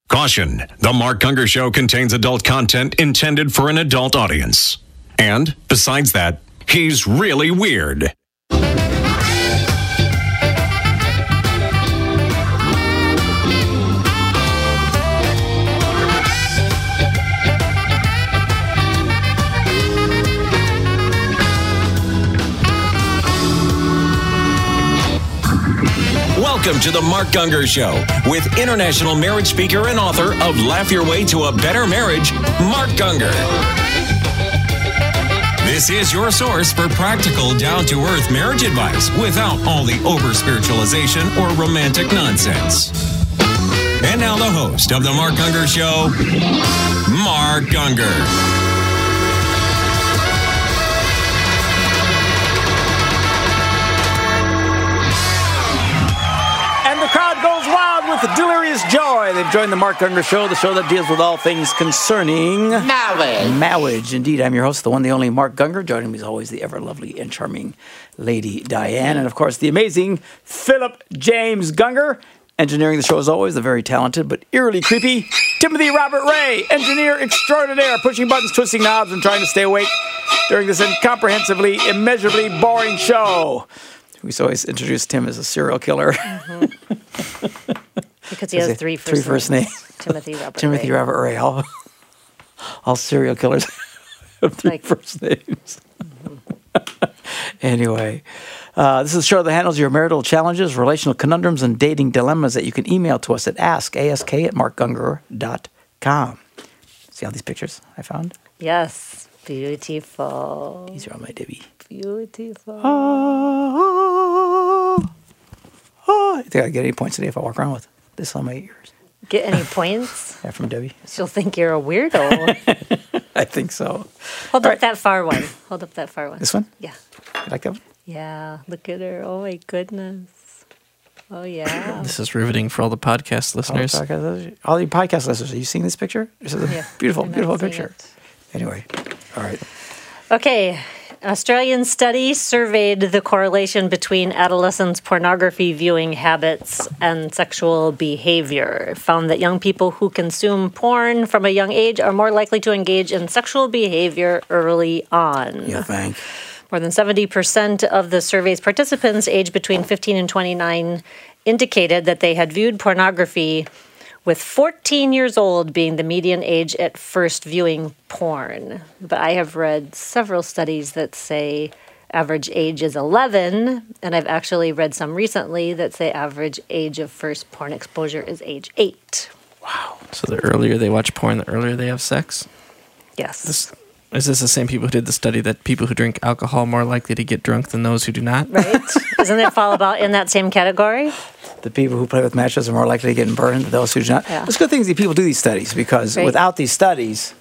Caution, the Mark Gungor Show contains adult content intended for an adult audience. And, besides that, he's really weird. Welcome to the Mark Gungor Show with international marriage speaker and author of Laugh Your Way to a Better Marriage, Mark Gungor. This is your source for practical, down-to-earth marriage advice without all the over-spiritualization or romantic nonsense. And now the host of the Mark Gungor Show, Mark Gungor. Goes wild with delirious joy. They've joined the Mark Gungor Show, the show that deals with all things concerning marriage. Indeed, I'm your host, the one, the only Mark Gungor. Joining me as always, the ever lovely and charming Lady Diane, and of course, the amazing Philip James Gungor. Engineering the show as always, the very talented but eerily creepy Timothy Robert Ray, engineer extraordinaire, pushing buttons, twisting knobs, and trying to stay awake during this incomprehensibly, immeasurably boring show. We always introduce Tim as a serial killer. Mm-hmm. Because he has three first names. Timothy Robert Ray. All serial killers have three first names. Mm-hmm. Anyway, this is a show that handles your marital challenges, relational conundrums, and dating dilemmas that you can email to us at ask@markgungor.com. See all these pictures I found? Yes. Beautiful. These are all my Debbie. Beautiful. I think I get any points today if I walk around with this on my ears. Get any points? Yeah, from Debbie. She'll think you're a weirdo. I think so. Hold up that far one. Hold up that far one. This one? Yeah. You like that one? Yeah. Look at her. Oh, my goodness. Oh, yeah. This is riveting for all the podcast listeners. All the podcast listeners. Are you seeing this picture? This is a beautiful picture. Anyway, all right. Okay. Australian study surveyed the correlation between adolescents' pornography viewing habits and sexual behavior. It found that young people who consume porn from a young age are more likely to engage in sexual behavior early on. You think? More than 70% of the survey's participants aged between 15 and 29 indicated that they had viewed pornography, with 14 years old being the median age at first viewing porn. But I have read several studies that say average age is 11, and I've actually read some recently that say average age of first porn exposure is age 8. Wow. So the earlier they watch porn, the earlier they have sex? Yes. Is this the same people who did the study that people who drink alcohol are more likely to get drunk than those who do not? Right. Doesn't it fall about in that same category? The people who play with matches are more likely to get burned than those who do not. Yeah. It's a good thing that people do these studies because without these studies,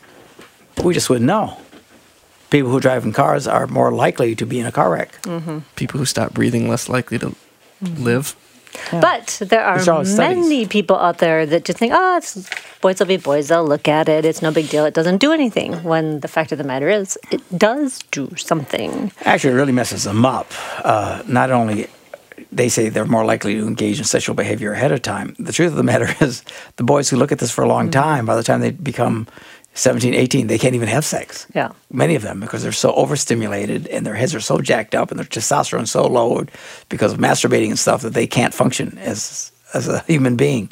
we just wouldn't know. People who drive in cars are more likely to be in a car wreck. Mm-hmm. People who stop breathing less likely to live. Yeah. But there are many people out there that just think, boys will be boys, they'll look at it, it's no big deal, it doesn't do anything, when the fact of the matter is, it does do something. Actually, it really messes them up. Not only, they say they're more likely to engage in sexual behavior ahead of time. The truth of the matter is, the boys who look at this for a long time, by the time they become 17, 18, they can't even have sex. Yeah. Many of them, because they're so overstimulated and their heads are so jacked up and their testosterone so low because of masturbating and stuff that they can't function as a human being.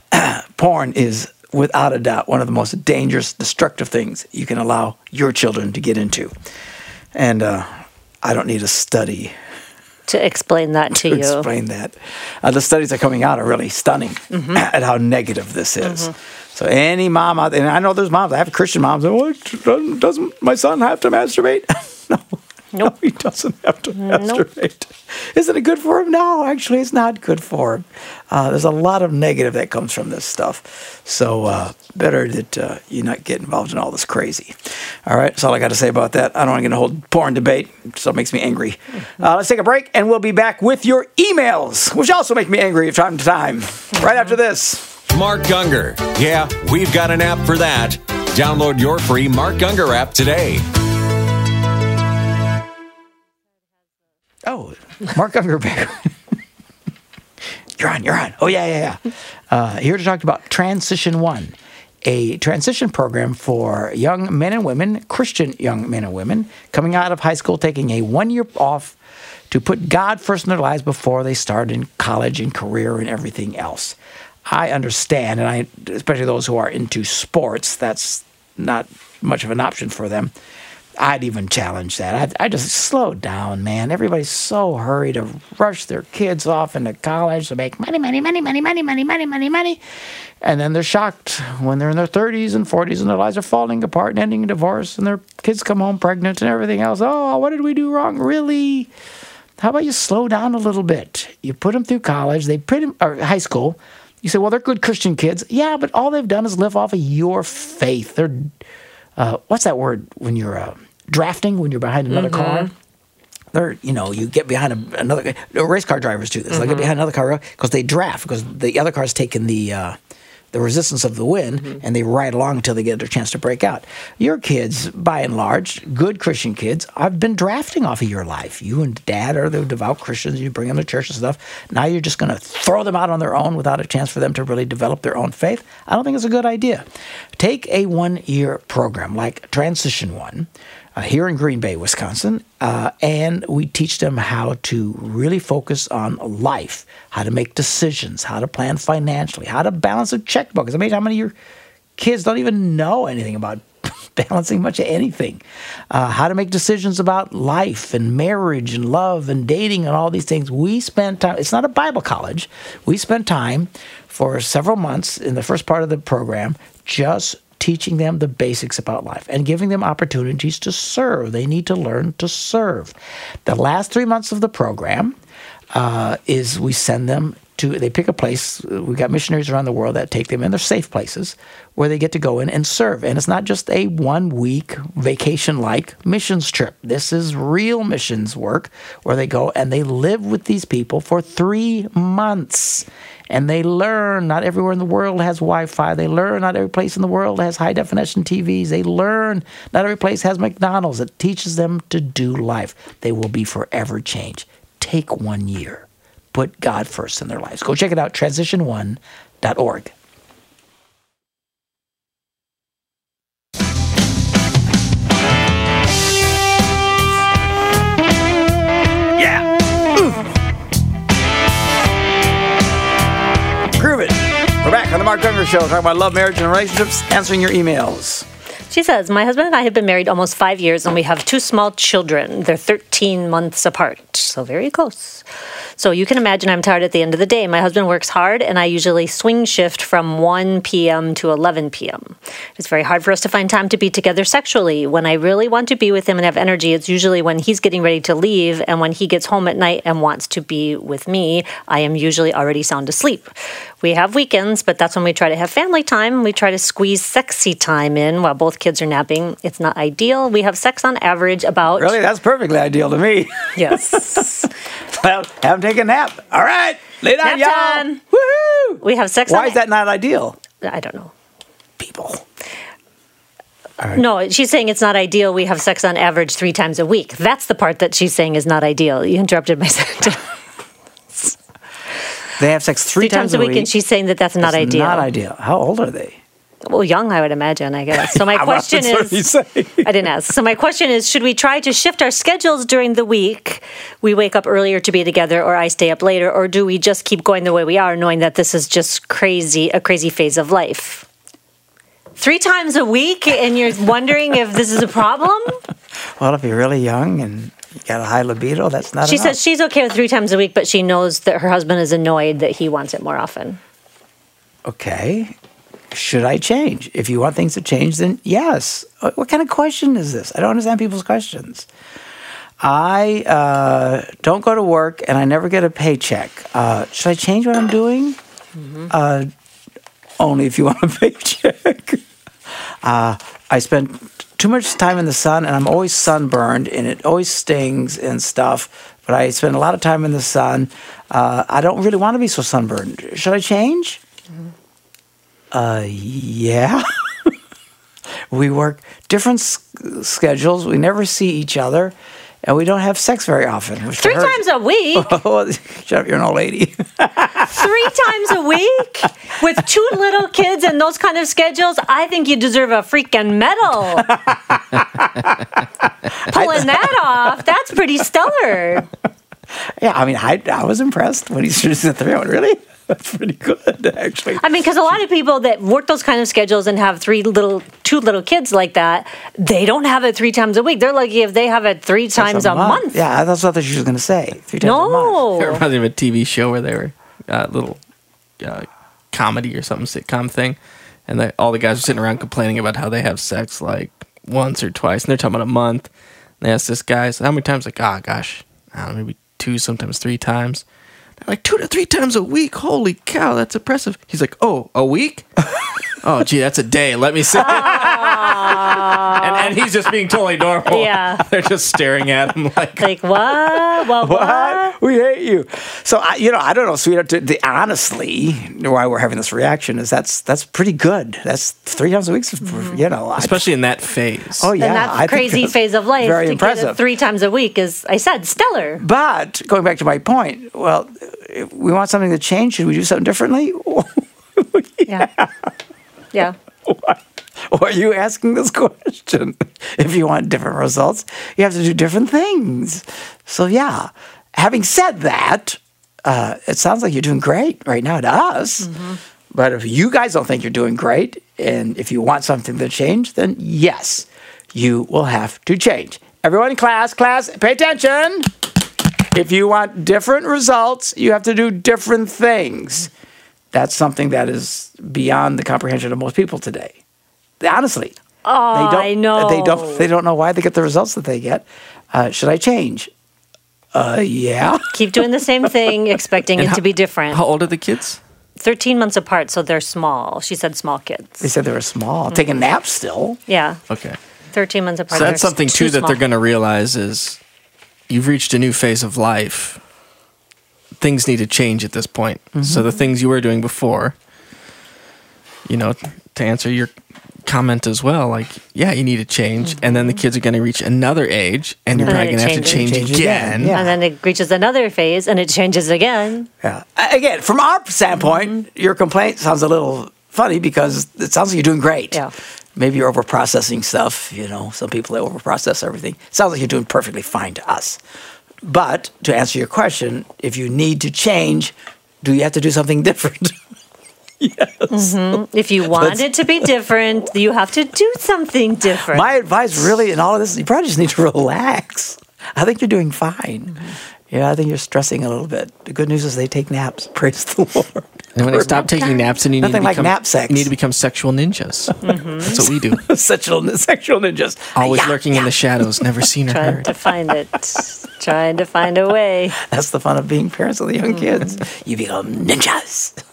Porn is, without a doubt, one of the most dangerous, destructive things you can allow your children to get into. And I don't need a study to explain that to you. Explain that. The studies that are coming out are really stunning at how negative this is. So any mom out there, and I know there's moms, I have Christian moms, doesn't my son have to masturbate? No, he doesn't have to masturbate. Isn't it good for him? No, actually, it's not good for him. There's a lot of negative that comes from this stuff. So better that you not get involved in all this crazy. All right, that's all I got to say about that. I don't want to get in a whole porn debate, so it makes me angry. Let's take a break, and we'll be back with your emails, which also make me angry from time to time. Right after this. Mark Gungor. Yeah, we've got an app for that. Download your free Mark Gungor app today. Oh, Mark Gungor back. You're on. Oh, yeah. Here to talk about Transition One, a transition program for young men and women, Christian young men and women, coming out of high school, taking a 1 year off to put God first in their lives before they start in college and career and everything else. I understand, and especially those who are into sports, that's not much of an option for them. I'd even challenge that. I just slow down, man. Everybody's so hurried to rush their kids off into college to make money. And then they're shocked when they're in their 30s and 40s and their lives are falling apart and ending in divorce and their kids come home pregnant and everything else. Oh, what did we do wrong? Really? How about you slow down a little bit? You put them through college, or high school. You say, well, they're good Christian kids. Yeah, but all they've done is live off of your faith. They're, what's that word when you're drafting, when you're behind another car? They're, you get behind another, race car drivers do this. They get behind another car because they draft, because the other car's taking the resistance of the wind, and they ride along until they get their chance to break out. Your kids, by and large, good Christian kids, I've been drafting off of your life. You and Dad are the devout Christians. You bring them to church and stuff. Now you're just going to throw them out on their own without a chance for them to really develop their own faith. I don't think it's a good idea. Take a 1 year program like Transition One here in Green Bay, Wisconsin, and we teach them how to really focus on life, how to make decisions, how to plan financially, how to balance a checkbook. It's amazing how many of your kids don't even know anything about balancing much of anything. How to make decisions about life and marriage and love and dating and all these things. We spent time, it's not a Bible college, we spent time for several months in the first part of the program just teaching them the basics about life and giving them opportunities to serve. They need to learn to serve. The last 3 months of the program is we send them to, they pick a place. We've got missionaries around the world that take them in. They're safe places where they get to go in and serve. And it's not just a 1 week vacation-like missions trip. This is real missions work where they go and they live with these people for 3 months. And they learn not everywhere in the world has Wi-Fi. They learn not every place in the world has high-definition TVs. They learn not every place has McDonald's. It teaches them to do life. They will be forever changed. Take 1 year. Put God first in their lives. Go check it out, transition1.org. Groove it. We're back on the Mark Gungor Show, talking about love, marriage, and relationships, answering your emails. She says, my husband and I have been married almost 5 years, and we have 2 small children. They're 13 months apart, so very close. So you can imagine I'm tired at the end of the day. My husband works hard, and I usually swing shift from 1 p.m. to 11 p.m. It's very hard for us to find time to be together sexually. When I really want to be with him and have energy, it's usually when he's getting ready to leave, and when he gets home at night and wants to be with me, I am usually already sound asleep. We have weekends, but that's when we try to have family time. We try to squeeze sexy time in while both kids are napping. It's not ideal. We have sex on average about... Really? That's perfectly ideal to me. Yes. Well, have them take a nap. All right. Lay down, y'all. Time. Woohoo! We have sex Why is that not ideal? I don't know. People. No, she's saying it's not ideal. We have sex on average 3 times a week. That's the part that she's saying is not ideal. You interrupted my sentence. They have sex 3 times a week. And she's saying that that's not ideal. Not ideal. How old are they? Well, young, I would imagine, I guess. So my question is, I didn't ask. So my question is, should we try to shift our schedules during the week? We wake up earlier to be together, or I stay up later, or do we just keep going the way we are, knowing that this is just a crazy phase of life? 3 times a week, and you're wondering if this is a problem? Well, if you're really young and you got a high libido, that's not She enough. says she's okay with 3 times a week, but she knows that her husband is annoyed that he wants it more often. Okay. Should I change? If you want things to change, then yes. What kind of question is this? I don't understand people's questions. I don't go to work and I never get a paycheck. Should I change what I'm doing? Mm-hmm. Only if you want a paycheck. I spend too much time in the sun and I'm always sunburned and it always stings and stuff. But I spend a lot of time in the sun. I don't really want to be so sunburned. Should I change? Mm-hmm. Yeah. We work different schedules. We never see each other. and we don't have sex very often. Which 3 times a week? Well, shut up, you're an old lady. 3 times a week? With 2 little kids and those kind of schedules, I think you deserve a freaking medal. Pulling that off, that's pretty stellar. Yeah, I mean, I was impressed when he said 3. I went, really? That's pretty good, actually. I mean, because a lot of people that work those kind of schedules and have 2 little kids like that, they don't have it 3 times a week. They're lucky if they have it 3 times a month. Yeah, that's what she was going to say. 3 times a month. No. It reminds me of a TV show where they were little comedy or something, sitcom thing, and all the guys were sitting around complaining about how they have sex like once or twice, and they're talking about a month. And they asked this guy, so how many times? Like, gosh, I don't know, maybe 2, sometimes 3 times. They're like 2 to 3 times a week. Holy cow, that's impressive. He's like, oh, a week? Oh, gee, that's a day. Let me see. and he's just being totally normal. Yeah. They're just staring at him like what? What? We hate you. So, I don't know, sweetheart. Honestly, why we're having this reaction is that's pretty good. That's 3 times a week, especially in that phase. Oh, yeah. And that crazy phase of life. Very to impressive. Get it 3 times a week is, I said, stellar. But going back to my point, well, if we want something to change, should we do something differently? Yeah. Why are you asking this question? If you want different results, you have to do different things. So, yeah. Having said that, it sounds like you're doing great right now to us. Mm-hmm. But if you guys don't think you're doing great, and if you want something to change, then yes, you will have to change. Everyone in class, pay attention. If you want different results, you have to do different things. That's something that is beyond the comprehension of most people today. Honestly. Oh, I know. They don't know why they get the results that they get. Should I change? Yeah. Keep doing the same thing, expecting it to be different. How old are the kids? 13 months apart, so they're small. She said small kids. They said they were small. Mm-hmm. Taking naps still. Yeah. Okay. 13 months apart. So that's something, too, that they're going to realize is you've reached a new phase of life. Things need to change at this point. Mm-hmm. So the things you were doing before, to answer your comment as well, like, yeah, you need to change. Mm-hmm. And then the kids are going to reach another age, and you're probably going to have to change again. Yeah. And then it reaches another phase, and it changes again. Yeah. Again, from our standpoint, your complaint sounds a little funny because it sounds like you're doing great. Yeah. Maybe you're overprocessing stuff. Some people, they overprocess everything. It sounds like you're doing perfectly fine to us. But to answer your question, if you need to change, do you have to do something different? Yes. Mm-hmm. If you want it to be different, you have to do something different. My advice really in all of this, you probably just need to relax. I think you're doing fine. Mm-hmm. Yeah, I think you're stressing a little bit. The good news is they take naps. Praise the Lord. And when they stop taking naps, then you need to become sexual ninjas. Mm-hmm. That's what we do. sexual ninjas. Always lurking in the shadows, never seen or heard. Trying to find a way. That's the fun of being parents of the young kids. You become ninjas.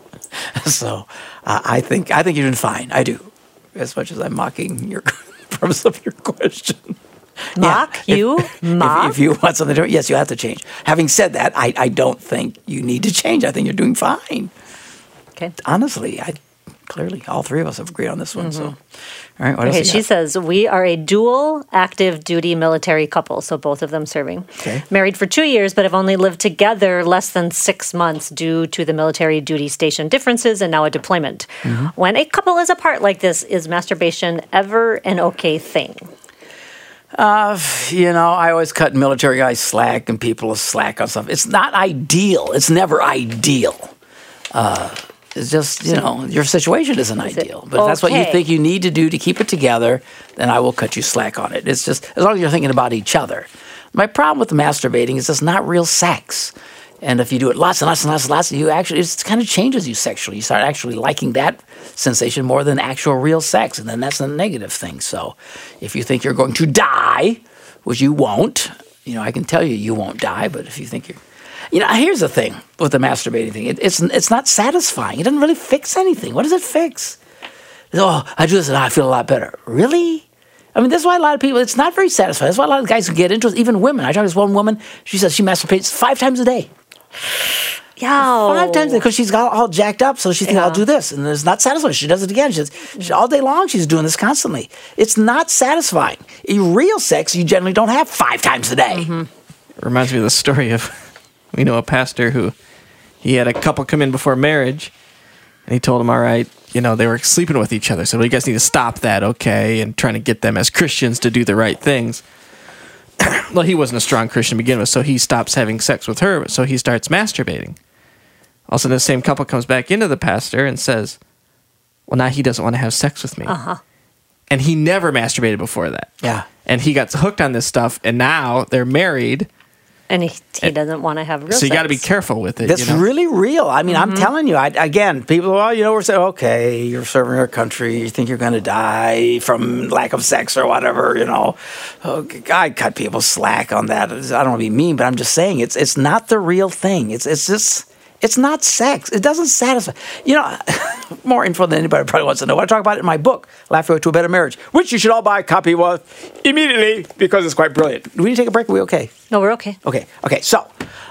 So I think you're doing fine. I do, as much as I'm mocking your premise of your question. Mock? If you want something different, yes, you have to change. Having said that, I don't think you need to change. I think you're doing fine. Okay. Honestly, clearly all 3 of us have agreed on this one. Mm-hmm. So, all right. What else? Okay. She says we are a dual active duty military couple, so both of them serving. Okay. Married for 2 years, but have only lived together less than 6 months due to the military duty station differences and now a deployment. Mm-hmm. When a couple is apart like this, is masturbation ever an okay thing? I always cut military guys slack and people slack on stuff. It's not ideal. It's never ideal. It's just, your situation isn't ideal. But if that's what you think you need to do to keep it together, then I will cut you slack on it. It's just, as long as you're thinking about each other. My problem with masturbating is it's not real sex. And if you do it lots and lots and lots and lots, it kind of changes you sexually. You start actually liking that sensation more than actual real sex. And then that's a negative thing. So if you think you're going to die, which you won't, I can tell you won't die. But if you think here's the thing with the masturbating thing. It's not satisfying. It doesn't really fix anything. What does it fix? Oh, I do this and I feel a lot better. Really? I mean, that's why a lot of people, it's not very satisfying. That's why a lot of guys who get into it, even women. I talked to this one woman, she says she masturbates 5 times a day. Yeah. 5 times because she's got all jacked up, so she thinks, I'll do this. And it's not satisfying. She does it again. All day long, she's doing this constantly. It's not satisfying. In real sex, you generally don't have 5 times a day. It reminds me of the story of, we know a pastor who, he had a couple come in before marriage, and he told them, all right, they were sleeping with each other, so you guys need to stop that, okay, and trying to get them as Christians to do the right things. Well, he wasn't a strong Christian to begin with, so he stops having sex with her, so he starts masturbating. All of a sudden, the same couple comes back into the pastor and says, well, now he doesn't want to have sex with me. And he never masturbated before that. Yeah. And he got hooked on this stuff, and now they're married. And he doesn't want to have real sex. So you got to be careful with it. That's really real. I mean, I'm telling you, again, people, we're saying, okay, you're serving your country, you think you're going to die from lack of sex or whatever, I cut people slack on that. I don't want to be mean, but I'm just saying it's not the real thing. It's just, it's not sex. It doesn't satisfy. More info than anybody probably wants to know. I talk about it in my book, Laugh Your Way to a Better Marriage, which you should all buy a copy of immediately because it's quite brilliant. Do we need to take a break? Are we okay? No, we're okay. Okay. So,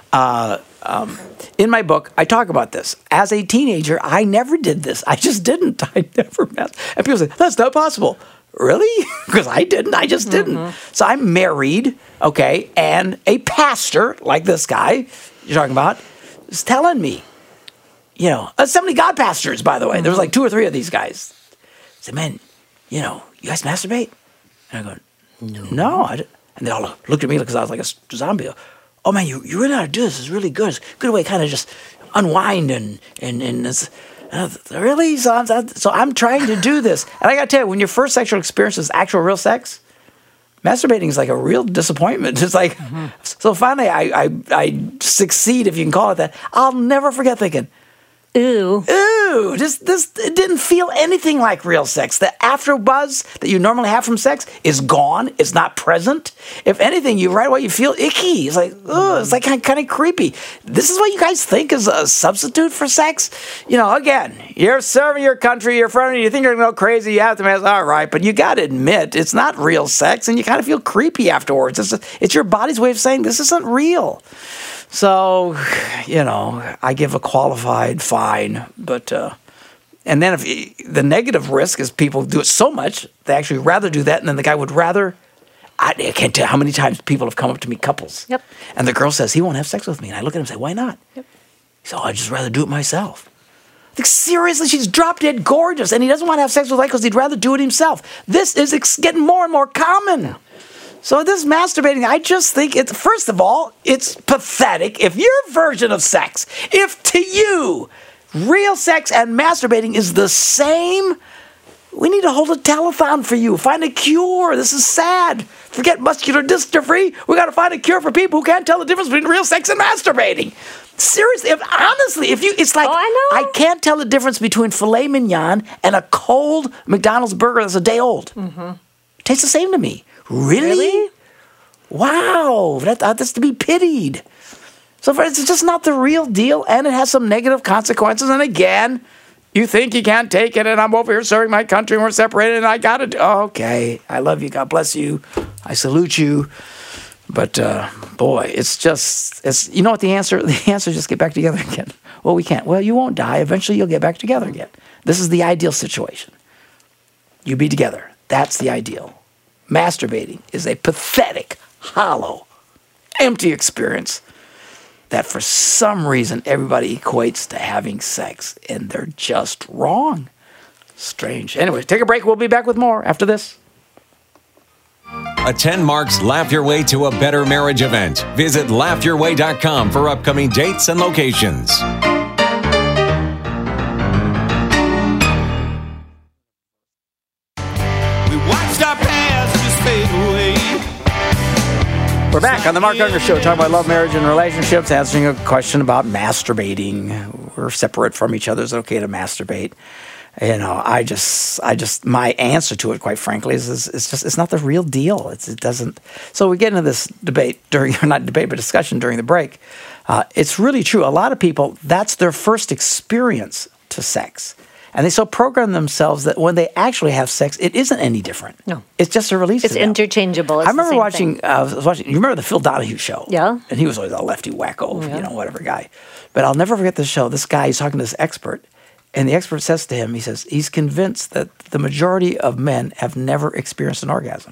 in my book, I talk about this. As a teenager, I never did this. I just didn't. I never met. And people say, that's not possible. Really? Because I didn't. I just didn't. So I'm married, okay, and a pastor, like this guy you're talking about, is telling me, Assembly God pastors, by the way. There was like 2 or 3 of these guys. I said, man, you guys masturbate? And I go, no. And they all looked at me because I was like a zombie. Oh, man, you really ought to do this. It's really good. It's a good way to kind of just unwind and it's, really? So I'm trying to do this. And I got to tell you, when your first sexual experience is actual real sex, masturbating is like a real disappointment. It's like, so finally I succeed, if you can call it that. I'll never forget thinking, Ooh, it didn't feel anything like real sex. The after buzz that you normally have from sex is gone. It's not present. If anything, right away you feel icky. It's like, it's like kind of creepy. This is what you guys think is a substitute for sex? Again, you're serving your country, you're friendly, you think you're going to go crazy, you have to mess, all right, but you got to admit, it's not real sex, and you kind of feel creepy afterwards. It's your body's way of saying, this isn't real. So, I give a qualified fine, but, and then if the negative risk is people do it so much, they actually rather do that, and then the guy would rather, I can't tell how many times people have come up to me, couples, and the girl says, he won't have sex with me, and I look at him and say, why not? He said, I'd just rather do it myself. Like, seriously, she's drop dead gorgeous, and he doesn't want to have sex with her because he'd rather do it himself. This is getting more and more common. So this masturbating, I just think first of all, it's pathetic. If your version of sex, if to you real sex and masturbating is the same, we need to hold a telethon for you. Find a cure. This is sad. Forget muscular dystrophy. We got to find a cure for people who can't tell the difference between real sex and masturbating. Seriously, it's like I can't tell the difference between filet mignon and a cold McDonald's burger that's a day old. It tastes the same to me. Really? Wow, that's to be pitied. So it's just not the real deal, and it has some negative consequences. And again, you think you can't take it, and I'm over here serving my country, and we're separated, and I got to do. Okay, I love you. God bless you. I salute you. But boy, it's you know what the answer? The answer is just get back together again. Well, we can't. Well, you won't die. Eventually, you'll get back together again. This is the ideal situation. You be together. That's the ideal. Masturbating is a pathetic, hollow, empty experience that for some reason everybody equates to having sex, and they're just wrong. Strange. Anyway, take a break. We'll be back with more after this. Attend Mark's Laugh Your Way to a Better Marriage event. Visit laughyourway.com for upcoming dates and locations. We're back on the Mark Unger Show, talking about love, marriage, and relationships, answering a question about masturbating. We're separate from each other. Is it okay to masturbate? I just, my answer to it, quite frankly, is it's not the real deal. It doesn't. So we get into this debate discussion during the break. It's really true. A lot of people, that's their first experience to sex. And they so program themselves that when they actually have sex, it isn't any different. No. It's just a release. It's to them. interchangeable. It's I remember the same watching, thing. I was watching, you remember the Phil Donahue show? Yeah. And he was always a lefty wacko, whatever guy. But I'll never forget this show. This guy, he's talking to this expert. And the expert says to him, he says, he's convinced that the majority of men have never experienced an orgasm.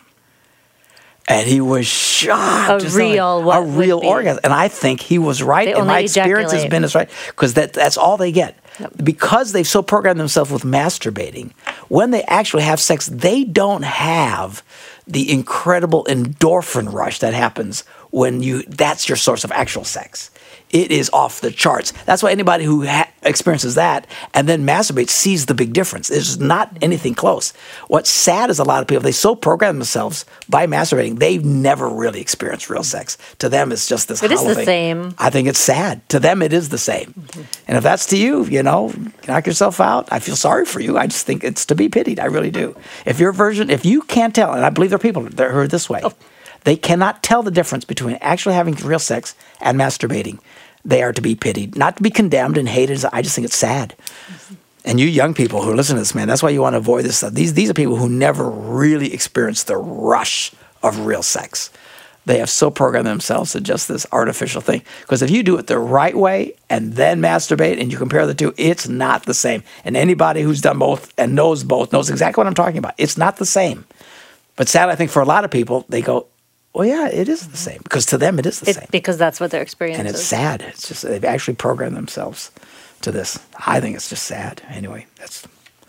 And he was shocked. A real orgasm. And I think he was right. They And my only experience has ejaculate. been is right. Because that's all they get. Because they've so programmed themselves with masturbating, when they actually have sex, they don't have the incredible endorphin rush that happens when that's your source of actual sex. It is off the charts. That's why anybody who experiences that and then masturbates sees the big difference. There's not anything close. What's sad is a lot of people, they so program themselves by masturbating, they've never really experienced real sex. To them, it's just this It is hollow the thing. same. I think it's sad. To them, it is the same. And if that's to you, knock yourself out. I feel sorry for you. I just think it's to be pitied. I really do. If you can't tell, and I believe there are people that are this way, they cannot tell the difference between actually having real sex and masturbating. They are to be pitied, not to be condemned and hated. I just think it's sad. And you young people who listen to this, man, that's why you want to avoid this stuff. These are people who never really experienced the rush of real sex. They have so programmed themselves to just this artificial thing. Because if you do it the right way and then masturbate and you compare the two, it's not the same. And anybody who's done both and knows exactly what I'm talking about. It's not the same. But sad, I think for a lot of people, they go, well, yeah, it is the same. Because to them, it is the same. Because that's what their experience And it's is. sad. It's just they've actually programmed themselves to this. I think it's just sad. Anyway, that's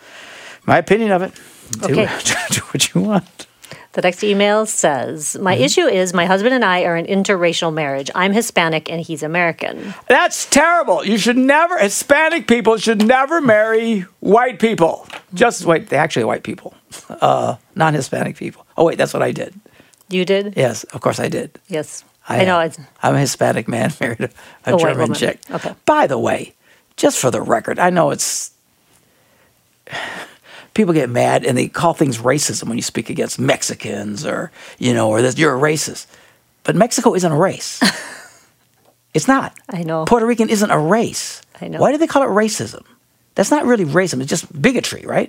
my opinion of it. Okay. Do what you want. The next email says, my issue is my husband and I are an interracial marriage. I'm Hispanic and he's American. That's terrible. Hispanic people should never marry white people. Actually white people. Non-Hispanic people. Oh, wait, that's what I did. You did? Yes, of course I did. Yes. I know. I'm a Hispanic man married a white German woman. chick. Okay. By the way, just for the record, I know people get mad and they call things racism when you speak against Mexicans or that you're a racist. But Mexico isn't a race. It's not. I know. Puerto Rican isn't a race. I know. Why do they call it racism? That's not really racism. It's just bigotry, right?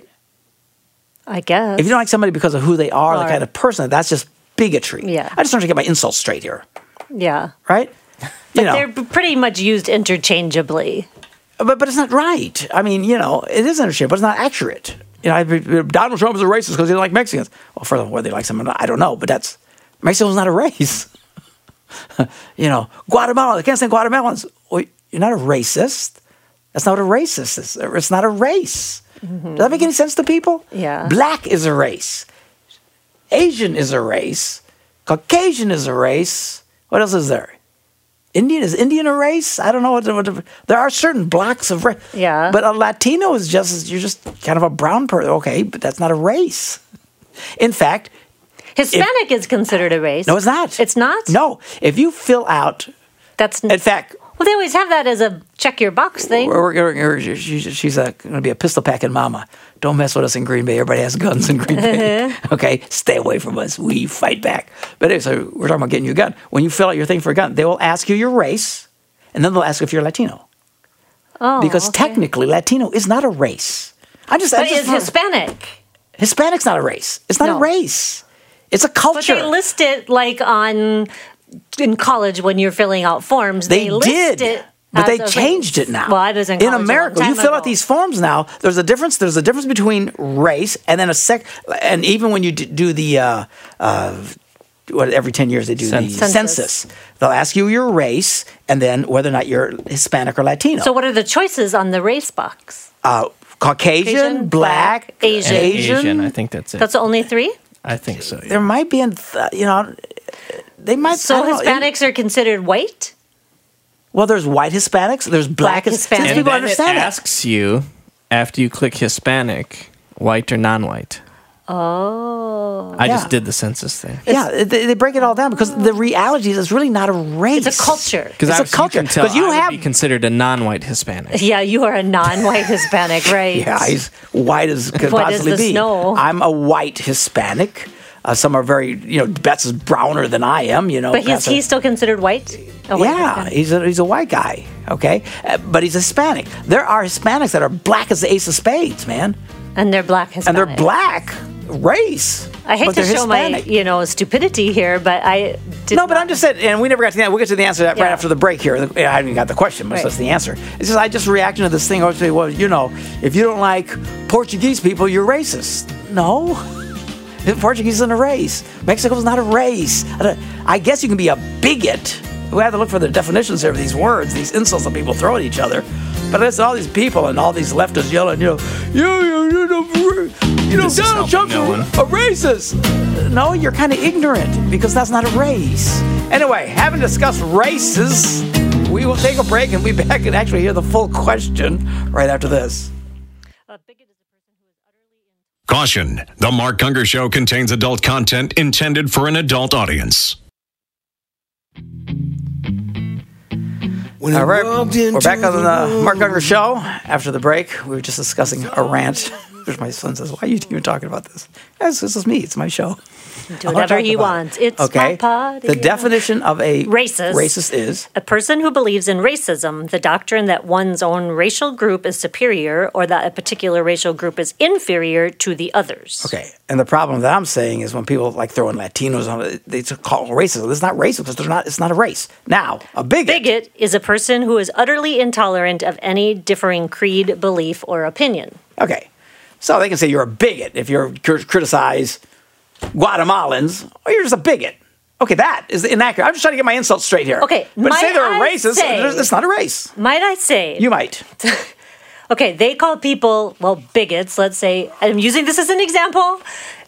I guess. If you don't like somebody because of who they are, the Or- kind of person, that's just bigotry. Yeah. I just want to get my insults straight here, Yeah. right? They're pretty much used interchangeably. But it's not right. I mean, it is interchangeable, but it's not accurate. Donald Trump is a racist because he didn't like Mexicans. Well, further, whether he likes them or not, I don't know. But Mexico's not a race. Guatemala, they can't say Guatemalans. Well, you're not a racist. That's not what a racist is. It's not a race. Does that make any sense to people? Yeah. Black is a race. Asian is a race. Caucasian is a race. What else is there? Is Indian a race? I don't know. There are certain blocks of race. Yeah. But a Latino is you're just kind of a brown person. Okay, but that's not a race. In fact, Hispanic is considered a race. no, it's not. It's not? No. If you fill out, That's in fact, well, they always have that as a check your box thing. she's going to be a pistol packing mama. Don't mess with us in Green Bay. Everybody has guns in Green Bay. Okay, stay away from us. We fight back. But anyway, so we're talking about getting you a gun. When you fill out your thing for a gun, they will ask you your race, and then they'll ask if you're Latino. Oh, Because okay. technically, Latino is not a race. But is Hispanic? Hispanic's not a race. It's not No. a race. It's a But culture. they list it like in college when you're filling out forms. They list did, it but as they a changed race. it now. Well, I was in in college a America. long You time fill out ago. these forms now. There's a difference. There's a difference between race and then and even when you do the every 10 years they do the Census. census. They'll ask you your race and then whether or not you're Hispanic or Latino. So what are the choices on the race box? Caucasian, Caucasian, black, black, Asian. Asian, I think that's it. That's only 3? I think so. Yeah. There might be, they might. I So don't know. Hispanics are considered white? Well, there's white Hispanics. There's black Black Hispanics. Hispanics. People And then understand it that. asks you after you click Hispanic, white or non-white. Oh. I Yeah. just did the census thing. Yeah, they break it all down because the reality is it's really not a race. It's a culture. Because It's a culture. You can tell 'Cause you I would have- be considered a non-white Hispanic. Yeah, you are a non-white Hispanic, right? Yeah, he's white as could White as possibly the be. snow. I'm a white Hispanic. Some are very, Betts is browner than I am. But Beth's he's still considered white? A white Yeah, American. he's a white guy, okay? But he's Hispanic. There are Hispanics that are black as the ace of spades, man. And they're black Hispanic. And they're black race. I hate but to they're show Hispanic. my, stupidity here, but I did No, but I'm just saying, and we never got to the answer. We'll get to the answer to that right Yeah. after the break here. I haven't even got the question, much Right. less the answer. It's just, I just reacting to this thing. I would say, well, if you don't like Portuguese people, you're racist. No. Portuguese isn't a race. Mexico's not a race. I guess you can be a bigot. We have to look for the definitions here of these words, these insults that people throw at each other. But it's all these people and all these leftists yelling, This is Donald helping Trump's no one. a racist. No, you're kind of ignorant because that's not a race. Anyway, having discussed races, we will take a break and be back and actually hear the full question right after this. Caution, the Mark Unger Show contains adult content intended for an adult audience. All right, we're back on the Mark Unger Show. After the break, we were just discussing a rant. Which my son says, why are you even talking about this? Yes, this is me. It's my show. Do whatever he wants. It's my party. The definition of a Racist is a person who believes in racism, the doctrine that one's own racial group is superior or that a particular racial group is inferior to the others. okay. And the problem that I'm saying is when people like throw in Latinos on it, they call it racism. It's not racist because it's not a race. Now, a Bigot is a person who is utterly intolerant of any differing creed, belief, or opinion. Okay. So they can say you're a bigot if you criticize Guatemalans, or you're just a bigot. Okay, that is inaccurate. I'm just trying to get my insults straight here. Okay, but say they're a might I racist, say- it's not a race. Might I say? You might. Okay, they call people, bigots, let's say. I'm using this as an example.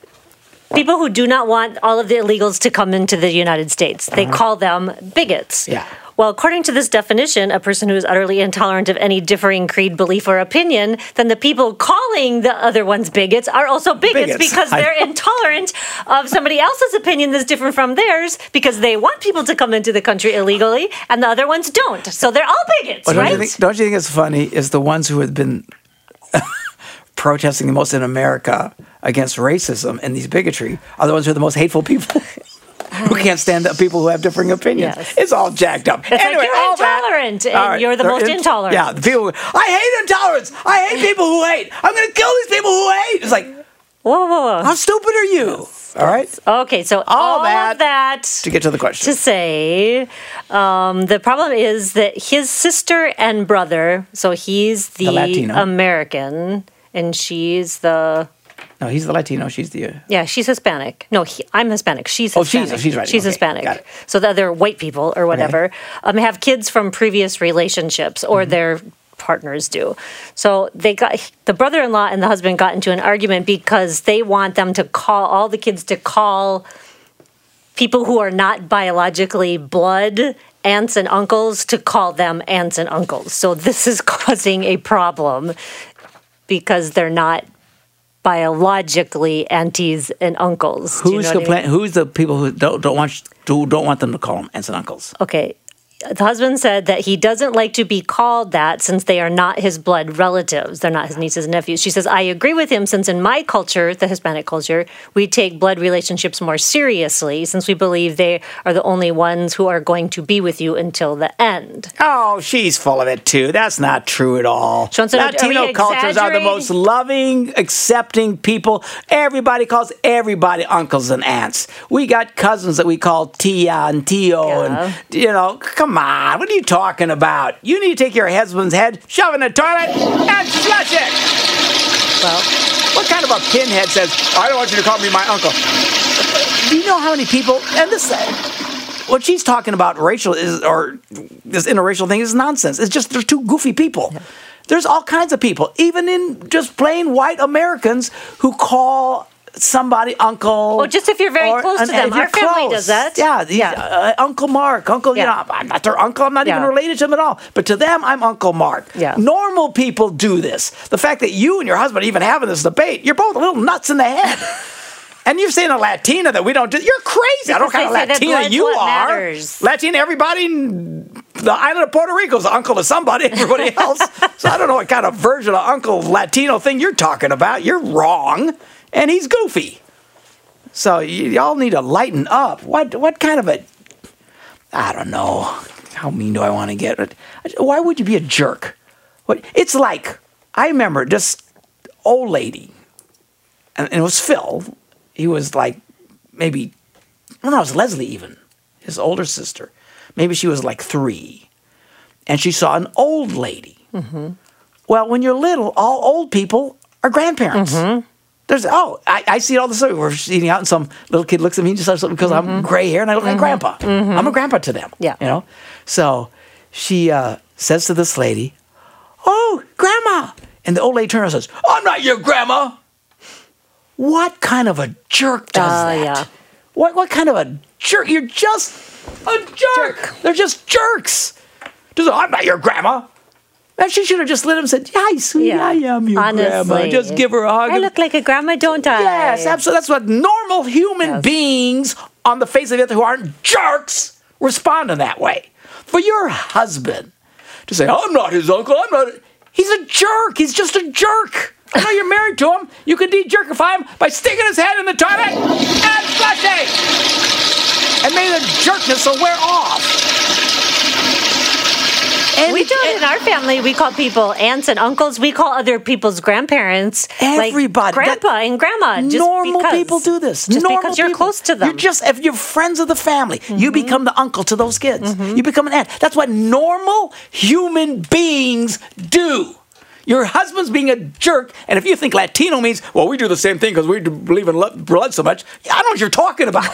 People who do not want all of the illegals to come into the United States. They call them bigots. Yeah. Well, according to this definition, a person who is utterly intolerant of any differing creed, belief, or opinion, then the people calling the other ones bigots are also bigots. Because they're intolerant of somebody else's opinion that's different from theirs because they want people to come into the country illegally and the other ones don't. So they're all bigots, But right? don't you think it's funny is the ones who have been protesting the most in America against racism and these bigotry are the ones who are the most hateful people? Who can't stand up people who have differing opinions. Yes. It's all jacked up. It's anyway, like you're all intolerant that, and you're the they're most intolerant. Yeah, the people. I hate intolerance. I hate people who hate. I'm going to kill these people who hate. It's like, Whoa. how stupid are you? All right. Okay, so all of that To get to the question. to say, the problem is that his sister and brother, so he's the Latino. American and she's the... No, he's the Latino. She's the. Yeah, she's Hispanic. No, I'm Hispanic. She's Oh, Hispanic. she's right. She's Okay, Hispanic. got it. So the other white people or whatever have kids from previous relationships, or Mm-hmm. their partners do. So the brother-in-law and the husband got into an argument because they want them to call all the kids to call people who are not biologically blood aunts and uncles to call them aunts and uncles. So this is causing a problem because they're not biologically aunties and uncles. Do you Who's know what I mean? complaining? Who's the people who don't want them to call them aunts and uncles? Okay. The husband said that he doesn't like to be called that since they are not his blood relatives. They're not his nieces and nephews. She says, I agree with him since in my culture, the Hispanic culture, we take blood relationships more seriously since we believe they are the only ones who are going to be with you until the end. Oh, she's full of it too. That's not true at all. Johnson, are Latino we cultures are the exaggerating? most loving, accepting people. Everybody calls everybody uncles and aunts. We got cousins that we call tia and tio, Yeah. and come on, what are you talking about? You need to take your husband's head, shove it in the toilet, and flush it. Well, What kind of a pinhead says, I don't want you to call me my uncle? Do you know how many people, and this, what she's talking about racial is, or this interracial thing is nonsense. It's just, they're two goofy people. Yeah. There's all kinds of people, even in just plain white Americans, who call somebody uncle. well, just if you're very close to them. Our family does that. Yeah, Uncle Mark, Uncle, I'm not their uncle, I'm not even related to them at all. But to them, I'm Uncle Mark. Yeah. Normal people do this. The fact that you and your husband are even having this debate, you're both a little nuts in the head. And you're saying a Latina that we don't do, you're crazy. I don't know what kind of Latina you are. Matters. Latina, everybody in the island of Puerto Rico is an uncle to somebody, everybody else. So I don't know what kind of version of Uncle Latino thing you're talking about. You're wrong. And he's goofy. So y'all need to lighten up. What kind of a, I don't know. how mean do I want to get? Why would you be a jerk? What? It's like, I remember this old lady, and it was Phil. He was like maybe, it was Leslie even, his older sister. Maybe she was like 3. And she saw an old lady. Mm-hmm. Well, when you're little, all old people are grandparents. Mm-hmm. I see it all the time. We're eating out and some little kid looks at me and just says something because I'm gray hair and I look like grandpa. Mm-hmm. I'm a grandpa to them. Yeah. You know? So she says to this lady, "Oh, grandma." And the old lady turns and says, "I'm not your grandma." What kind of a jerk does that? Yeah. What kind of a jerk? You're just a jerk. They're just jerks. Just, "I'm not your grandma." And she should have just let him say, "Hi, sweetie, I am your grandma." Just give her a hug. I look like a grandma, don't I? Yes, absolutely. That's what normal human beings on the face of the earth who aren't jerks respond in that way. For your husband to say, "I'm not his uncle, I'm not," he's a jerk. He's just a jerk. I know you're married to him. You can de-jerkify him by sticking his head in the toilet and flushing. And maybe the jerkness will wear off. And we do it in our family. We call people aunts and uncles. We call other people's grandparents everybody, like grandpa and grandma. Just normal because, people do this. Just normal because you're people. close to them. If you're friends of the family, you become the uncle to those kids. You become an aunt. That's what normal human beings do. Your husband's being a jerk, and if you think Latino means, well, we do the same thing because we believe in blood so much, I don't know what you're talking about.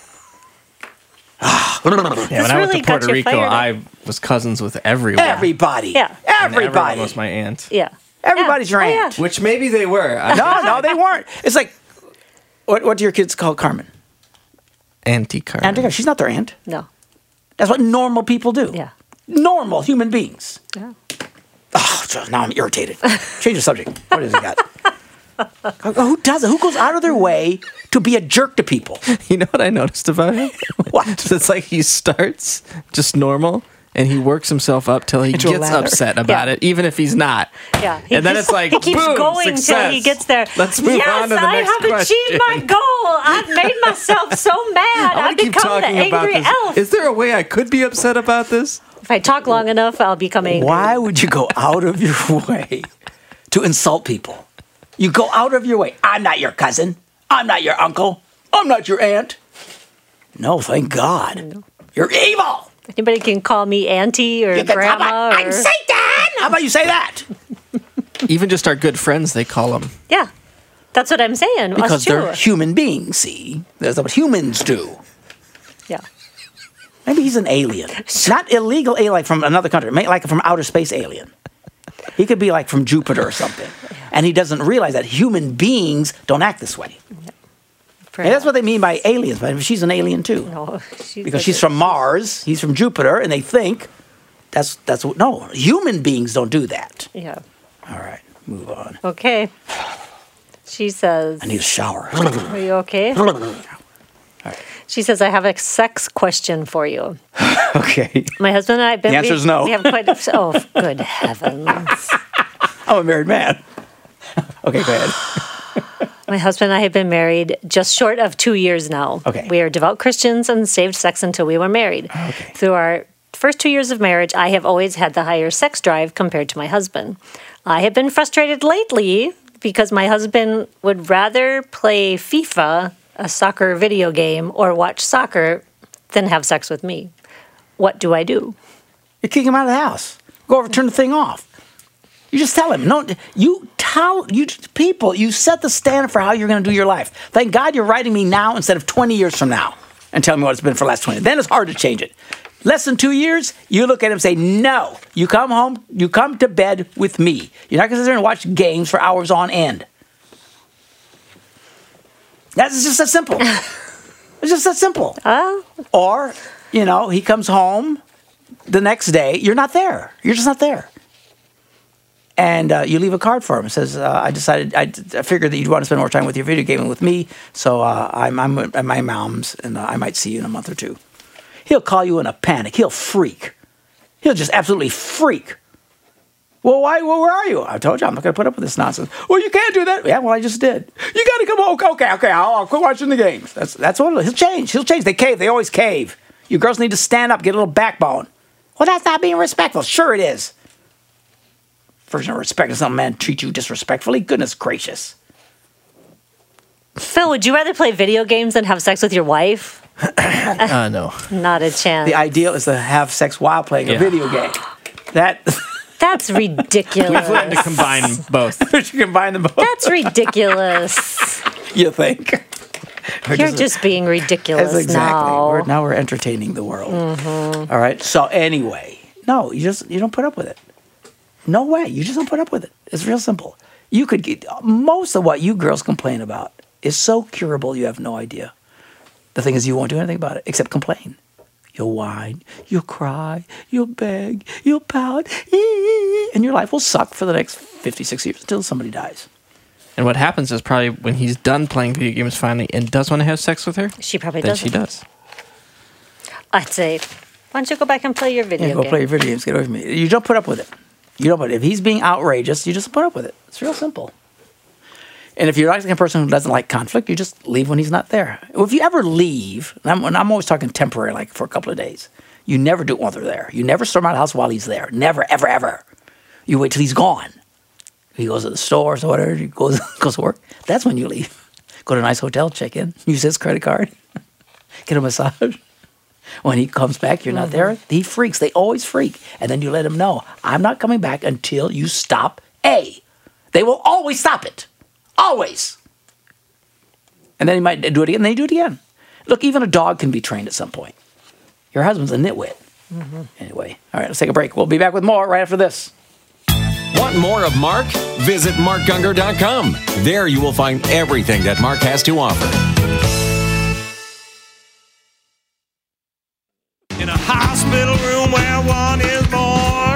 When I went to Puerto Rico, I was cousins with everyone. Everybody. Yeah. Everybody. Everyone was my aunt. Yeah. Everybody's your aunt. Which maybe they were. No, they weren't. It's like, what do your kids call Carmen? Auntie Carmen. Auntie Carmen. She's not their aunt. No. That's what normal people do. Yeah. Normal human beings. Yeah. Oh, so now I'm irritated. Change the subject. What has he got? Who does it? Who goes out of their way to be a jerk to people? You know what I noticed about him? What? It's like he starts just normal, and he works himself up till he Into a gets ladder. upset about it, even if he's not. Yeah. And then it's like, he keeps boom, going success. till he gets there. Let's move on to the next I have question. achieved my goal. I've made myself so mad. I I've keep become the talking about angry this. elf. Is there a way I could be upset about this? If I talk long enough, I'll become angry. Why would you go out of your way to insult people? You go out of your way. I'm not your cousin. I'm not your uncle. I'm not your aunt. No, thank God. You're evil. Anybody can call me auntie or grandma. I'm Satan. How about you say that? Even just our good friends, they call him. Yeah. That's what I'm saying. Because Us too. they're human beings, see? That's what humans do. Yeah. Maybe he's an alien. Not illegal alien, like from another country. Maybe like from outer space alien. He could be like from Jupiter or something. And he doesn't realize that human beings don't act this way. And that's what they mean by aliens. But she's an alien too. No, because she's from Mars, he's from Jupiter, and they think that's what. No, human beings don't do that. Yeah. All right, move on. Okay. She says, I need a shower. are you okay? She says, I have a sex question for you. Okay. My husband and I have been... The answer is no. We have quite a... Oh, good heavens. I'm a married man. Okay, go ahead. My husband and I have been married just short of 2 years now. Okay. We are devout Christians and saved sex until we were married. Okay. Through our first 2 years of marriage, I have always had the higher sex drive compared to my husband. I have been frustrated lately because my husband would rather play FIFA, a soccer video game, or watch soccer than have sex with me. What do I do? You kick him out of the house. Go over, turn the thing off. You just tell him. No, you set the standard for how you're going to do your life. Thank God you're writing me now instead of 20 years from now and telling me what it's been for the last 20. Then it's hard to change it. Less than 2 years, you look at him and say, no, you come home, you come to bed with me. You're not going to sit there and watch games for hours on end. That's just that simple. It's just that simple. Or, he comes home the next day, you're not there. You're just not there. And you leave a card for him. It says, I figured that you'd want to spend more time with your video gaming with me, so I'm at my mom's, and I might see you in a month or two. He'll call you in a panic. He'll freak. He'll just absolutely freak. Well, why? Well, where are you? I told you I'm not going to put up with this nonsense. Well, you can't do that. Yeah, well, I just did. You got to come home. Okay. I'll quit watching the games. That's what he'll change. He'll change. They cave. They always cave. You girls need to stand up, get a little backbone. Well, that's not being respectful. Sure it is. Version of respect is some man treat you disrespectfully. Goodness gracious. Phil, would you rather play video games than have sex with your wife? No. Not a chance. The ideal is to have sex while playing a video game. That's ridiculous. We have to combine both. You combine them both. That's ridiculous. You think? You're just being ridiculous That's exactly. now. Now we're entertaining the world. All right. So anyway, no, you don't put up with it. No way. You just don't put up with it. It's real simple. You could get most of what you girls complain about is so curable you have no idea. The thing is, you won't do anything about it except complain. You'll whine, you'll cry, you'll beg, you'll pout, and your life will suck for the next 56 years until somebody dies. And what happens is probably when he's done playing video games finally and does want to have sex with her, She probably then does. she does. I'd say, why don't you go back and play your video Yeah, game? go play your video games. Get away from me. You don't put up with it. You don't. But if he's being outrageous, you just put up with it. It's real simple. And if you're like a person who doesn't like conflict, you just leave when he's not there. Well, if you ever leave, and I'm always talking temporary, like for a couple of days, you never do it while they're there. You never storm out of the house while he's there. Never, ever, ever. You wait till he's gone. He goes to the stores or whatever, he goes to work. That's when you leave. Go to a nice hotel, check in, use his credit card, get a massage. When he comes back, you're not there. He freaks. They always freak. And then you let him know, I'm not coming back until you stop A. They will always stop it. Always. And then he might do it again, and then you do it again. Look, even a dog can be trained at some point. Your husband's a nitwit. Anyway, all right, let's take a break. We'll be back with more right after this. Want more of Mark? Visit markgungor.com. There you will find everything that Mark has to offer. In a hospital room where one is born.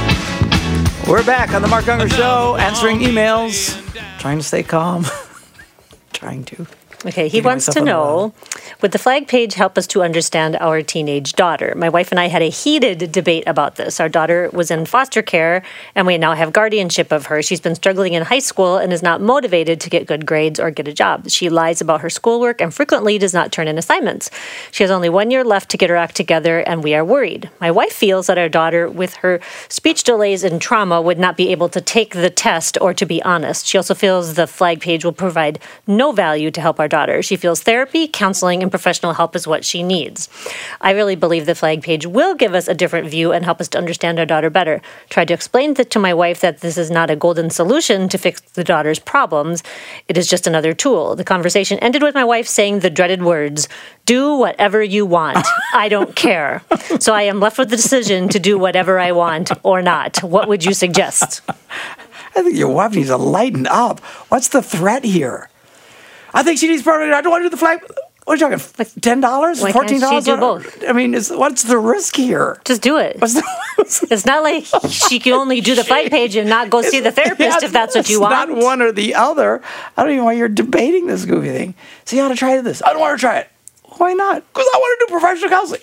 We're back on the Mark Gungor Show, answering emails, trying to stay calm. Trying to. Okay, he Getting wants myself to on the know, wall. would the flag page help us to understand our teenage daughter? My wife and I had a heated debate about this. Our daughter was in foster care, and we now have guardianship of her. She's been struggling in high school and is not motivated to get good grades or get a job. She lies about her schoolwork and frequently does not turn in assignments. She has only 1 year left to get her act together, and we are worried. My wife feels that our daughter, with her speech delays and trauma, would not be able to take the test or to be honest. She also feels the flag page will provide no value to help our daughter. She feels therapy, counseling, and professional help is what she needs. I really believe the flag page will give us a different view and help us to understand our daughter better. Tried to explain to my wife that this is not a golden solution to fix the daughter's problems. It is just another tool. The conversation ended with my wife saying the dreaded words, "Do whatever you want. I don't care." So I am left with the decision to do whatever I want or not. What would you suggest? I think your wife needs to lighten up. What's the threat here? I think she needs probably. I don't want to do the flag. What are you talking? $10? Why can't she $14? do both? I mean, what's the risk here? Just do it. It's not like she can only do the flag page and not go see the therapist if that's what you want. It's not one or the other. I don't even know why you're debating this goofy thing. So you ought to try this. I don't want to try it. Why not? Because I want to do professional counseling.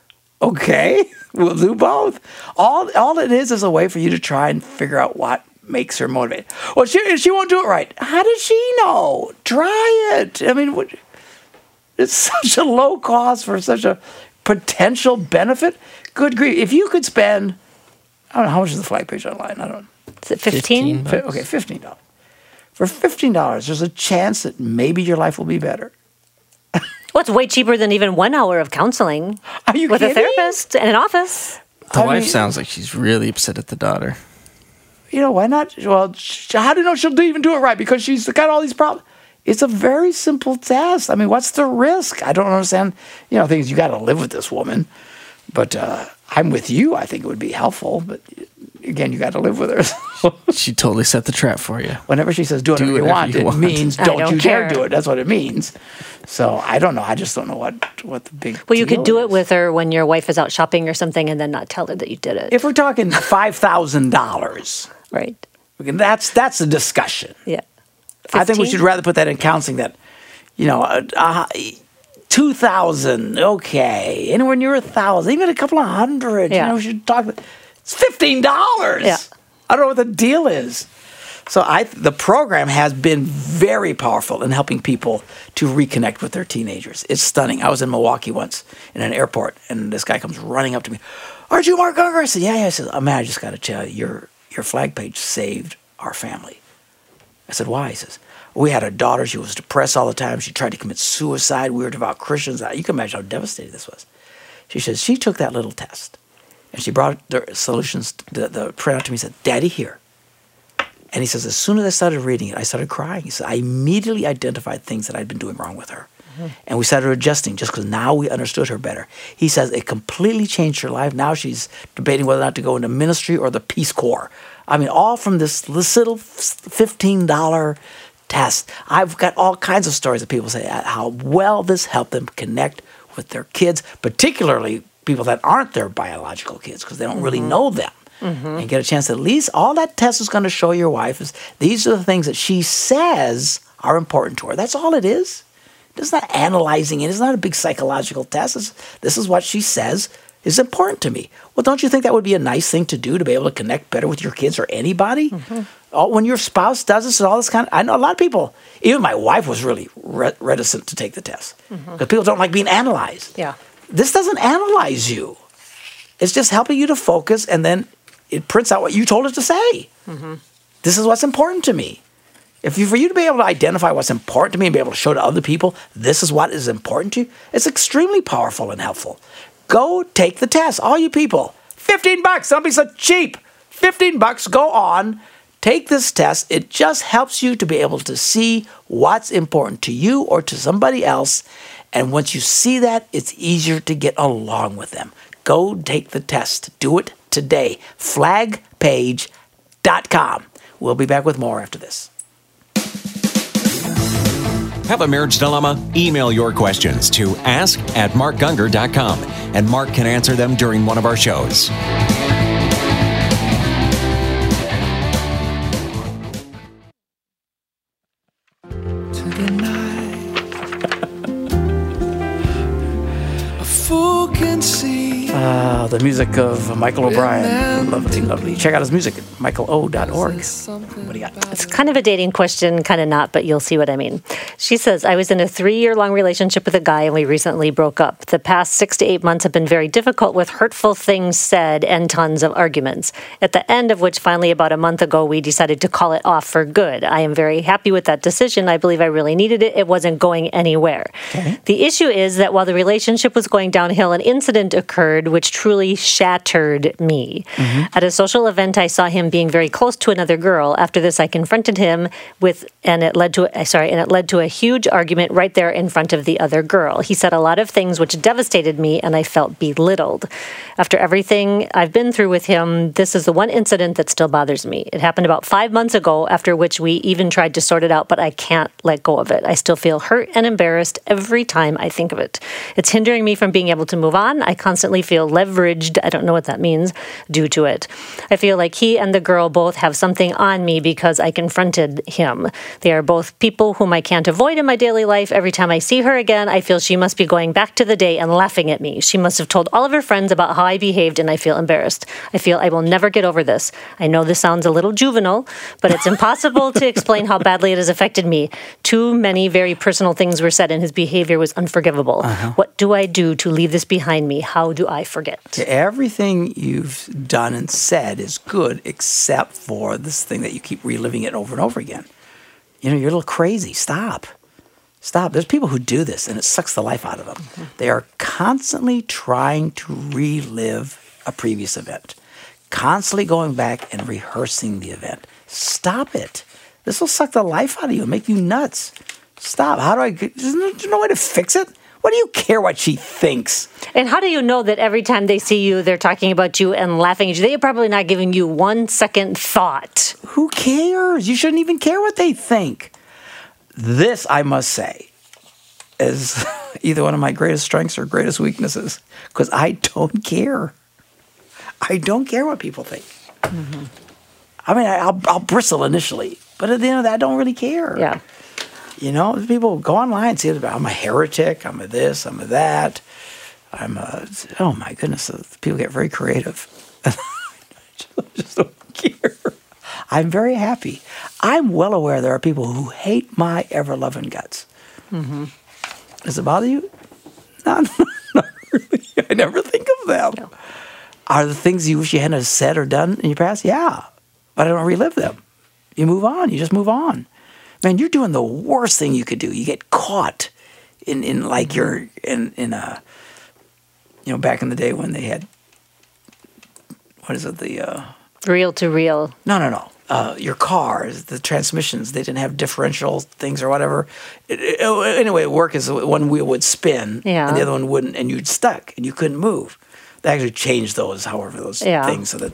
Okay, we'll do both. All it is a way for you to try and figure out what makes her motivated. Well, she won't do it right. How does she know? Try it. I mean, it's such a low cost for such a potential benefit. Good grief. If you could spend, I don't know, how much is the flag page online? I don't know. Is it 15? Okay, $15. For $15, there's a chance that maybe your life will be better. Well, it's way cheaper than even 1 hour of counseling Are you with a kidding? therapist in an office. The I wife mean- sounds like she's really upset at the daughter. You know, why not? Well, how do you know she'll even do it right? Because she's got all these problems. It's a very simple test. I mean, what's the risk? I don't understand. You know, things you got to live with this woman. But I'm with you. I think it would be helpful. But again, you got to live with her. She totally set the trap for you. Whenever she says do whatever you whatever want, you it want. means I don't don't you dare care. do it. That's what it means. So I don't know. I just don't know what the big Well, you could deal do it is. with her when your wife is out shopping or something and then not tell her that you did it. If we're talking $5,000, Right. that's a discussion. Yeah. I think we 15? should rather put that in counseling that, 2,000, okay. Anywhere near 1,000, even a couple of hundred. Yeah. We should talk. It's $15. Yeah. I don't know what the deal is. So the program has been very powerful in helping people to reconnect with their teenagers. It's stunning. I was in Milwaukee once in an airport, and this guy comes running up to me. Aren't you Mark Unger? I said, yeah. I said, oh, man, I just got to tell you, your flag page saved our family. I said, why? He says, we had a daughter. She was depressed all the time. She tried to commit suicide. We were devout Christians. You can imagine how devastating this was. She says, she took that little test, and she brought the solutions, the printout to me and said, Daddy, here. And he says, as soon as I started reading it, I started crying. He said, I immediately identified things that I'd been doing wrong with her. Mm-hmm. And we started adjusting just because now we understood her better. He says it completely changed her life. Now she's debating whether or not to go into ministry or the Peace Corps. I mean, all from this little $15 test. I've got all kinds of stories of people say how well this helped them connect with their kids, particularly people that aren't their biological kids because they don't really know them. Mm-hmm. And get a chance at least all that test is going to show your wife is these are the things that she says are important to her. That's all it is. It's not analyzing it. It's not a big psychological test. This is what she says is important to me. Well, don't you think that would be a nice thing to do to be able to connect better with your kids or anybody? Mm-hmm. When your spouse does this and all this kind of, I know a lot of people, even my wife was really reticent to take the test because people don't like being analyzed. Yeah. This doesn't analyze you. It's just helping you to focus, and then it prints out what you told it to say. Mm-hmm. This is what's important to me. For you to be able to identify what's important to me and be able to show to other people, this is what is important to you, it's extremely powerful and helpful. Go take the test. All you people, $15. Don't be so cheap. $15. Go on. Take this test. It just helps you to be able to see what's important to you or to somebody else. And once you see that, it's easier to get along with them. Go take the test. Do it today. Flagpage.com. We'll be back with more after this. Have a marriage dilemma? Email your questions to ask@markgungor.com, and Mark can answer them during one of our shows. The music of Michael O'Brien. Lovely, lovely. Check out his music at michaelo.org. What do you got? It's kind of a dating question, kind of not, but you'll see what I mean. She says, I was in a 3-year-long relationship with a guy and we recently broke up. The past 6 to 8 months have been very difficult with hurtful things said and tons of arguments. At the end of which, finally, about a month ago, we decided to call it off for good. I am very happy with that decision. I believe I really needed it. It wasn't going anywhere. Okay. The issue is that while the relationship was going downhill, an incident occurred which truly shattered me. Mm-hmm. At a social event, I saw him being very close to another girl. After this, I confronted him and it led to a huge argument right there in front of the other girl. He said a lot of things which devastated me, and I felt belittled. After everything I've been through with him, this is the one incident that still bothers me. It happened about 5 months ago, after which we even tried to sort it out, but I can't let go of it. I still feel hurt and embarrassed every time I think of it. It's hindering me from being able to move on. I constantly feel leveraged, I don't know what that means, due to it. I feel like he and the girl both have something on me because I confronted him. They are both people whom I can't avoid in my daily life. Every time I see her again, I feel she must be going back to the day and laughing at me. She must have told all of her friends about how I behaved, and I feel embarrassed. I feel I will never get over this. I know this sounds a little juvenile, but it's impossible to explain how badly it has affected me. Too many very personal things were said, and his behavior was unforgivable. What do I do to leave this behind me? How do I forget? Everything you've done and said is good, except for this thing that you keep reliving it over and over again. You're a little crazy. Stop. There's people who do this, and it sucks the life out of them. Mm-hmm. They are constantly trying to relive a previous event, constantly going back and rehearsing the event. Stop it. This will suck the life out of you and make you nuts. Stop. There's no way to fix it. What do you care what she thinks? And how do you know that every time they see you, they're talking about you and laughing at you? They're probably not giving you 1 second thought. Who cares? You shouldn't even care what they think. This, I must say, is either one of my greatest strengths or greatest weaknesses, because I don't care. I don't care what people think. Mm-hmm. I mean, I'll bristle initially, but at the end of that, I don't really care. Yeah. People go online and see it. I'm a heretic. I'm a this. I'm a that. Oh my goodness. People get very creative. I just don't care. I'm very happy. I'm well aware there are people who hate my ever-loving guts. Mm-hmm. Does it bother you? Not really. I never think of them. Are the things you wish you hadn't said or done in your past? Yeah, but I don't relive them. You move on. You just move on. Man, you're doing the worst thing you could do. You get caught in like you're in a, back in the day when they had, what is it, the... Reel to reel. No. Your cars, the transmissions, they didn't have differential things or whatever. Anyway, it worked as one wheel would spin and the other one wouldn't, and you'd stuck and you couldn't move. They actually changed those things so that,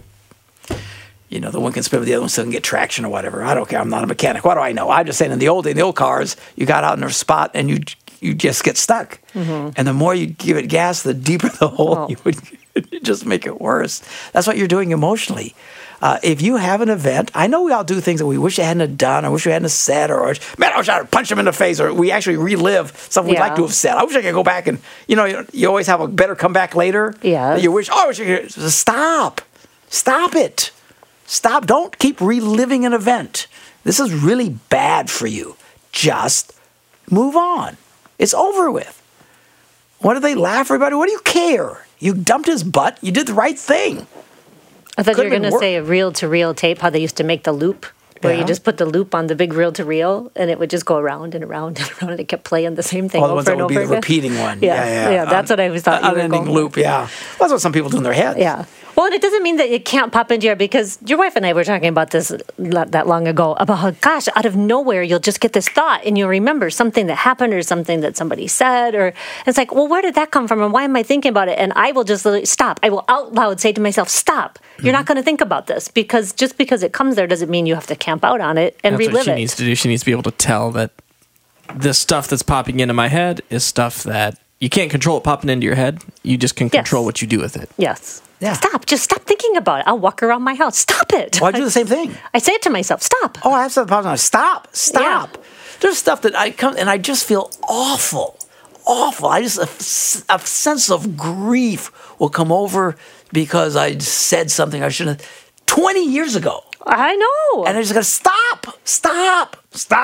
the one can spin but the other one still can get traction or whatever. I don't care. I'm not a mechanic. What do I know? I'm just saying in the old cars, you got out in a spot and you just get stuck. Mm-hmm. And the more you give it gas, the deeper the hole you would just make it worse. That's what you're doing emotionally. If you have an event, I know we all do things that we wish we hadn't have done, or wish we hadn't have said, or man, I wish I had punched him in the face, or we actually relive something we'd like to have said. I wish I could go back and, you always have a better comeback later. Yeah. You wish, I wish I could. Stop it. Stop. Don't keep reliving an event. This is really bad for you. Just move on. It's over with. What do they laugh, everybody? What do you care? You dumped his butt. You did the right thing. I thought you were going to say a reel-to-reel tape, how they used to make the loop, where you just put the loop on the big reel-to-reel, and it would just go around and around and around, and it kept playing the same thing over and over again. The ones that would be the repeating one. Yeah, that's what I always thought you were going unending loop, yeah. Well, that's what some people do in their heads. Yeah. Well, and it doesn't mean that it can't pop into your, because your wife and I were talking about this not that long ago, about how, gosh, out of nowhere, you'll just get this thought and you'll remember something that happened or something that somebody said, or it's like, well, where did that come from and why am I thinking about it? And I will just literally stop. I will out loud say to myself, stop. You're not going to think about this, because just because it comes there doesn't mean you have to camp out on it and relive it. That's what she needs to do. She needs to be able to tell that the stuff that's popping into my head is stuff that you can't control it popping into your head. You just can control what you do with it. Yes. Yeah. Stop. Just stop thinking about it. I'll walk around my house. Stop it. Well, I do the same thing. I say it to myself. Stop. Oh, I have something positive. Stop. Yeah. There's stuff that I come and I just feel awful. I just a sense of grief will come over because I said something I shouldn't have 20 years ago. I know. And I just gotta stop.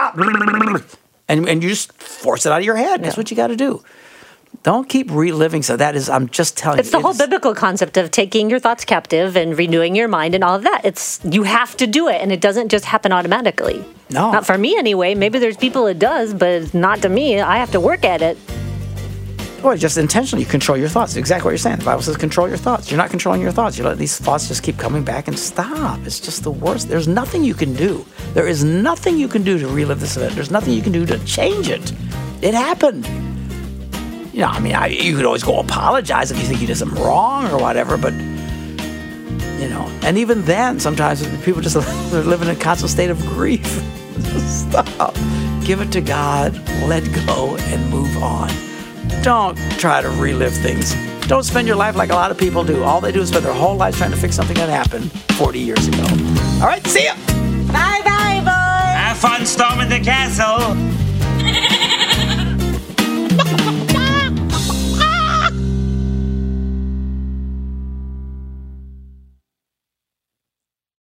And you just force it out of your head. That's what you got to do. Don't keep reliving. So that is, I'm just telling you. It's the whole biblical concept of taking your thoughts captive and renewing your mind and all of that. You have to do it, and it doesn't just happen automatically. No. Not for me anyway. Maybe there's people it does, but not to me. I have to work at it. Well, just intentionally control your thoughts. Exactly what you're saying. The Bible says control your thoughts. You're not controlling your thoughts. You let these thoughts just keep coming back and stop. It's just the worst. There's nothing you can do. There is nothing you can do to relive this event. There's nothing you can do to change it. It happened. You could always go apologize if you think you did something wrong or whatever, but, and even then, sometimes people just they're living in a constant state of grief. Stop. Give it to God, let go, and move on. Don't try to relive things. Don't spend your life like a lot of people do. All they do is spend their whole lives trying to fix something that happened 40 years ago. All right, see ya. Bye-bye, boys. Have fun storming the castle.